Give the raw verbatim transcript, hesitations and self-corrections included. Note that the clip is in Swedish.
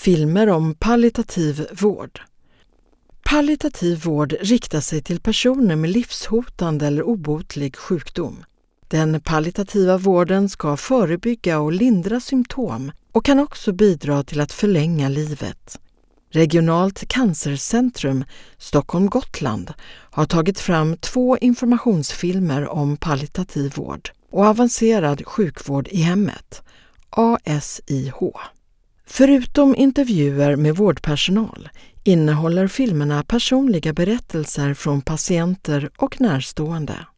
Filmer om palliativ vård. Palliativ vård riktar sig till personer med livshotande eller obotlig sjukdom. Den palliativa vården ska förebygga och lindra symptom och kan också bidra till att förlänga livet. Regionalt cancercentrum Stockholm-Gotland har tagit fram två informationsfilmer om palliativ vård och avancerad sjukvård i hemmet, A S I H. Förutom intervjuer med vårdpersonal innehåller filmerna personliga berättelser från patienter och närstående.